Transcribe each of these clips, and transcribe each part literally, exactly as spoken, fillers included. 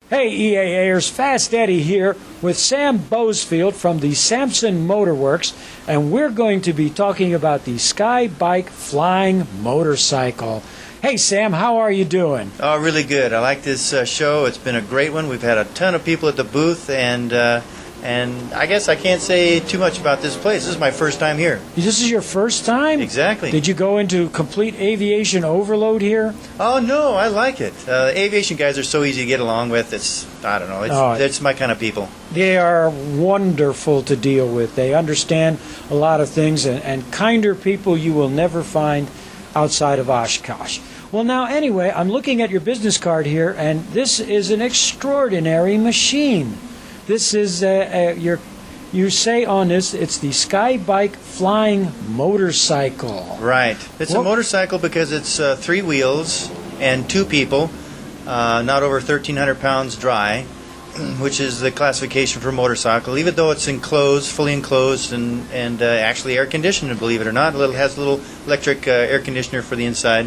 Hey E A Ers, Fast Eddie here with Sam Boesfield from the Samson Motor Works, and we're going to be talking about the Skybike flying motorcycle. Hey Sam, how are you doing? Oh, really good. I like this uh, show. It's been a great one. We've had a ton of people at the booth, and uh, and I guess I can't say too much about this place. This is my first time here. This is your first time? Exactly. Did you go into complete aviation overload here? Oh, no, I like it. Uh, aviation guys are so easy to get along with. It's, I don't know, it's, Oh. it's my kind of people. They are wonderful to deal with. They understand a lot of things, and, and kinder people you will never find outside of Oshkosh. Well, now, anyway, I'm looking at your business card here, and this is an extraordinary machine. This is, uh, uh, your, you say on this, it's the Skybike flying motorcycle. Right. It's Well- a motorcycle because it's uh, three wheels and two people, uh, not over thirteen hundred pounds dry, which is the classification for motorcycle, even though it's enclosed, fully enclosed, and, and uh, actually air conditioned, believe it or not. It little, has a little electric uh, air conditioner for the inside.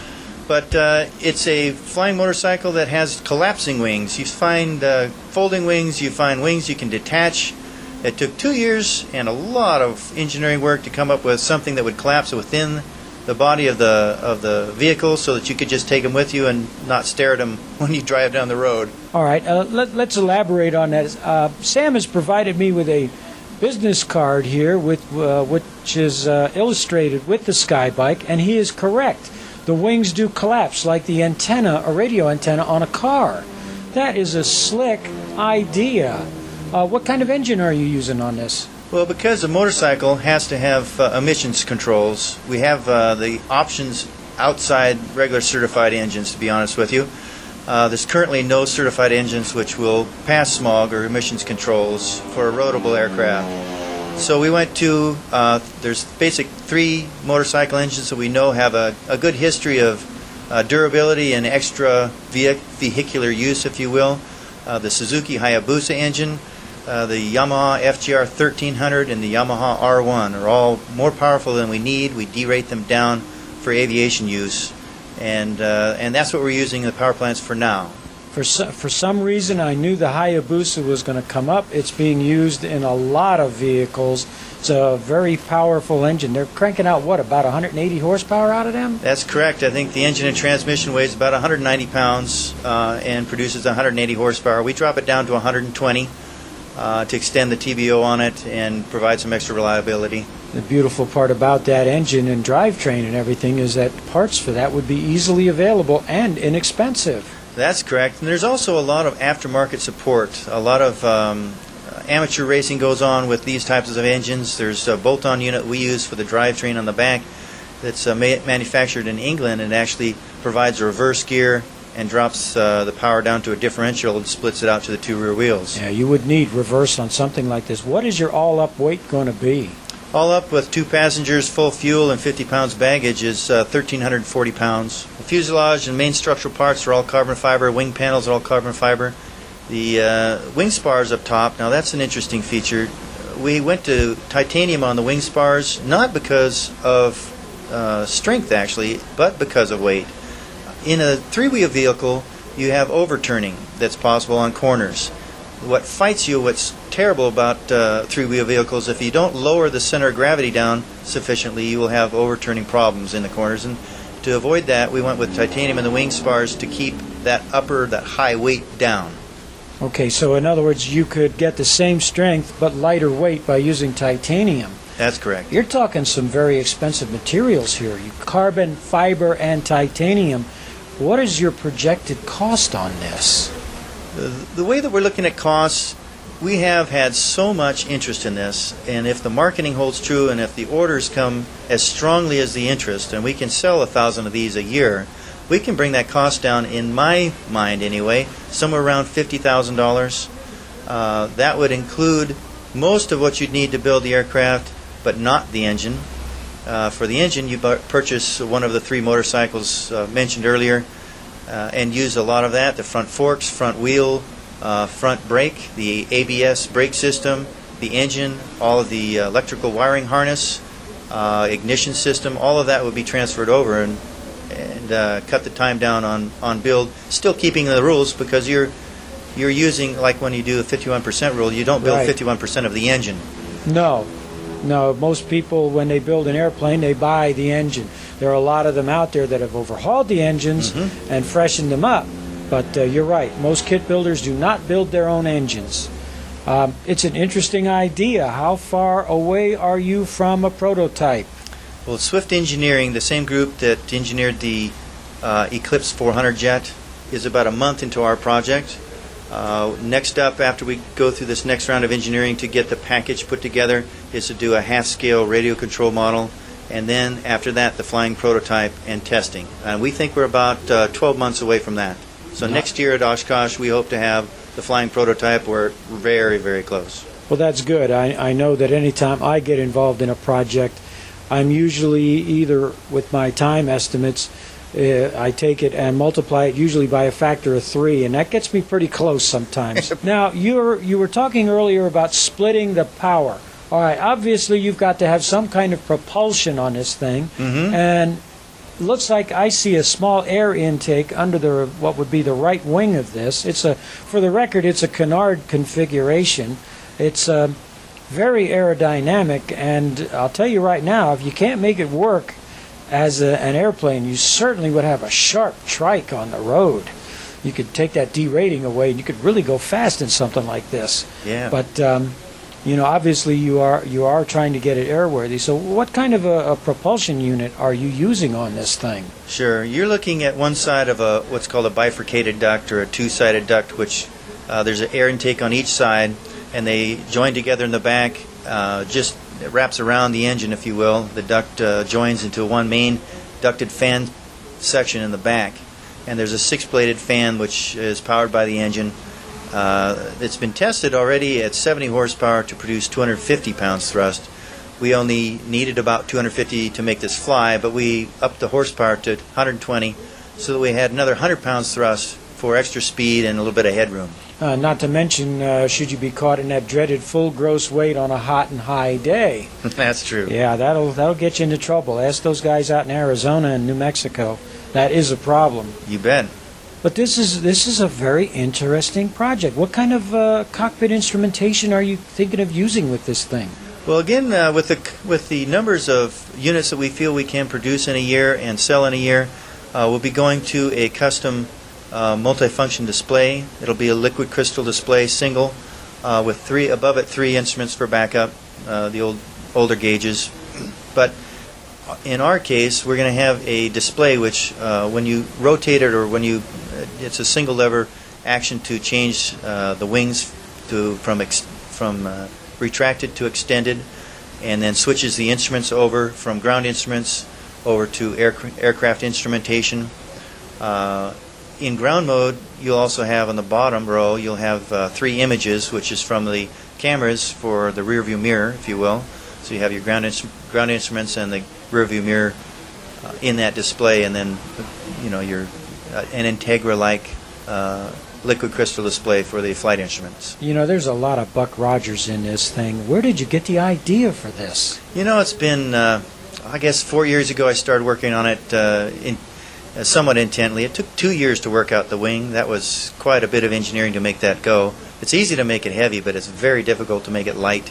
But uh, it's a flying motorcycle that has collapsing wings. You find uh, folding wings, you find wings you can detach. It took two years and a lot of engineering work to come up with something that would collapse within the body of the of the vehicle so that you could just take them with you and not stare at them when you drive down the road. All right, uh, let, let's elaborate on that. Uh, Sam has provided me with a business card here, with uh, which is uh, illustrated with the Skybike, and he is correct. The wings do collapse like the antenna, a radio antenna on a car. That is a slick idea. Uh, what kind of engine are you using on this? Well, because a motorcycle has to have uh, emissions controls, we have uh, the options outside regular certified engines, to be honest with you. Uh, there's currently no certified engines which will pass smog or emissions controls for a roadable aircraft. So we went to, uh, there's basic three motorcycle engines that we know have a, a good history of uh, durability and extra vehic vehicular use, if you will. Uh, the Suzuki Hayabusa engine, uh, the Yamaha F G R thirteen hundred, and the Yamaha R one are all more powerful than we need. We derate them down for aviation use, and, uh, and that's what we're using in the power plants for now. For, so, for some reason, I knew the Hayabusa was going to come up. It's being used in a lot of vehicles. It's a very powerful engine. They're cranking out, what, about one hundred eighty horsepower out of them? That's correct. I think the engine and transmission weighs about one hundred ninety pounds uh, and produces one hundred eighty horsepower. We drop it down to one hundred twenty uh, to extend the T B O on it and provide some extra reliability. The beautiful part about that engine and drivetrain and everything is that parts for that would be easily available and inexpensive. That's correct. And there's also a lot of aftermarket support. A lot of um, amateur racing goes on with these types of engines. There's a bolt-on unit we use for the drivetrain on the back that's uh, ma manufactured in England and actually provides a reverse gear and drops uh, the power down to a differential and splits it out to the two rear wheels. Yeah, you would need reverse on something like this. What is your all-up weight going to be? All up with two passengers, full fuel, and fifty pounds baggage is uh, one thousand three hundred forty pounds. The fuselage and main structural parts are all carbon fiber. Wing panels are all carbon fiber. The uh, wing spars up top, now that's an interesting feature. We went to titanium on the wing spars, not because of uh, strength actually, but because of weight. In a three-wheel vehicle, you have overturning that's possible on corners. What fights you, what's terrible about uh, three-wheel vehicles, if you don't lower the center of gravity down sufficiently, you will have overturning problems in the corners. And to avoid that, we went with titanium in the wing spars to keep that upper, that high weight down. Okay, so in other words, you could get the same strength but lighter weight by using titanium. That's correct. You're talking some very expensive materials here. You carbon, fiber, and titanium. What is your projected cost on this? The, the way that we're looking at costs, we have had so much interest in this, and if the marketing holds true and if the orders come as strongly as the interest, and we can sell a thousand of these a year, we can bring that cost down, in my mind anyway, somewhere around fifty thousand dollars. Uh, that would include most of what you'd need to build the aircraft, but not the engine. Uh, for the engine, you purchase one of the three motorcycles uh, mentioned earlier, uh, and use a lot of that, the front forks, front wheel, uh, front brake, the A B S brake system, the engine, all of the uh, electrical wiring harness, uh, ignition system, all of that would be transferred over and, and uh, cut the time down on, on build, still keeping the rules because you're you're using, like when you do a fifty-one percent rule, you don't build Right. fifty-one percent of the engine. No, no. Most people, when they build an airplane, they buy the engine. There are a lot of them out there that have overhauled the engines Mm-hmm. and freshened them up. But uh, you're right. Most kit builders do not build their own engines. Um, it's an interesting idea. How far away are you from a prototype? Well, Swift Engineering, the same group that engineered the uh, Eclipse four hundred jet, is about a month into our project. Uh, next up, after we go through this next round of engineering to get the package put together, is to do a half-scale radio control model, and then after that, the flying prototype and testing. And we think we're about uh, twelve months away from that. So next year at Oshkosh, we hope to have the flying prototype. We're very, very close. Well, that's good. I, I know that anytime I get involved in a project, I'm usually either with my time estimates, uh, I take it and multiply it usually by a factor of three, and that gets me pretty close sometimes. Now, you were, you were talking earlier about splitting the power. All right, obviously you've got to have some kind of propulsion on this thing, Mm-hmm. and it looks like I see a small air intake under the what would be the right wing of this. It's a, for the record, it's a canard configuration. It's uh, very aerodynamic, and I'll tell you right now, if you can't make it work as a, an airplane, you certainly would have a sharp trike on the road. You could take that derating away, and you could really go fast in something like this. Yeah. But um, you know, obviously you are you are trying to get it airworthy. So, what kind of a, a propulsion unit are you using on this thing? Sure. You're looking at one side of a what's called a bifurcated duct or a two-sided duct, which uh, there's an air intake on each side, and they join together in the back. Uh, just it wraps around the engine, if you will. The duct uh, joins into one main ducted fan section in the back, and there's a six-bladed fan which is powered by the engine. Uh, it's been tested already at seventy horsepower to produce two hundred fifty pounds thrust. We only needed about two hundred fifty to make this fly, but we upped the horsepower to one hundred twenty so that we had another one hundred pounds thrust for extra speed and a little bit of headroom. Uh, not to mention, uh, should you be caught in that dreaded full gross weight on a hot and high day. That's true. Yeah, that'll that'll get you into trouble. Ask those guys out in Arizona and New Mexico. That is a problem. You bet. But this is this is a very interesting project. What kind of uh, cockpit instrumentation are you thinking of using with this thing? Well, again, uh, with the with the numbers of units that we feel we can produce in a year and sell in a year, uh, we'll be going to a custom uh, multifunction display. It'll be a liquid crystal display, single, uh, with three above it three instruments for backup, uh, the old older gauges. But in our case, we're going to have a display which, uh, when you rotate it or when you, it's a single lever action to change uh, the wings to from ex, from uh, retracted to extended, and then switches the instruments over from ground instruments over to air, aircraft instrumentation. Uh, in ground mode, you'll also have on the bottom row, you'll have uh, three images, which is from the cameras for the rear view mirror, if you will. So you have your ground, instru ground instruments and the rear view mirror uh, in that display, and then you know your uh, an Integra-like uh, liquid crystal display for the flight instruments. You know, there's a lot of Buck Rogers in this thing. Where did you get the idea for this? You know, it's been uh, I guess four years ago I started working on it uh, in, uh, somewhat intently. It took two years to work out the wing. That was quite a bit of engineering to make that go. It's easy to make it heavy, but it's very difficult to make it light.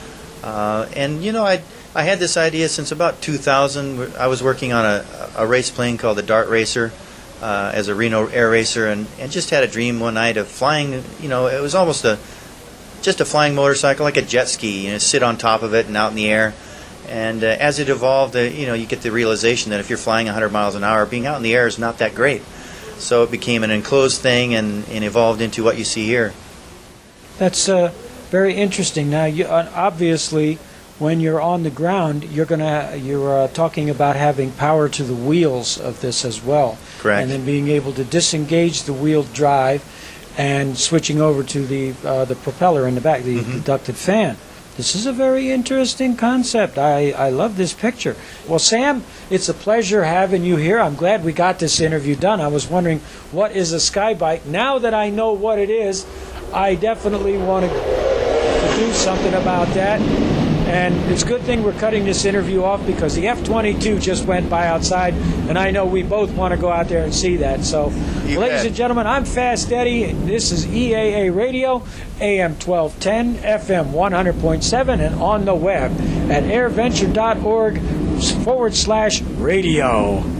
Uh, and you know, I I had this idea since about two thousand. I was working on a, a race plane called the Dart Racer uh, as a Reno air racer, and, and just had a dream one night of flying. You know, it was almost a just a flying motorcycle, like a jet ski. You know, sit on top of it and out in the air. And uh, as it evolved, uh, you know, you get the realization that if you're flying one hundred miles an hour, being out in the air is not that great. So it became an enclosed thing and, and evolved into what you see here. That's uh, very interesting. Now, you, uh, obviously, when you're on the ground, you're gonna you're uh, talking about having power to the wheels of this as well. Correct. And then being able to disengage the wheel drive and switching over to the uh, the propeller in the back, the, Mm-hmm. the ducted fan. This is a very interesting concept. I, I love this picture. Well, Sam, it's a pleasure having you here. I'm glad we got this interview done. I was wondering, what is a Skybike? Now that I know what it is, I definitely want to do something about that. And it's a good thing we're cutting this interview off because the F twenty-two just went by outside, and I know we both want to go out there and see that. So, You ladies bet. and gentlemen, I'm Fast Eddie. This is E A A Radio, A M twelve ten, F M one hundred point seven, and on the web at airventure dot org forward slash radio.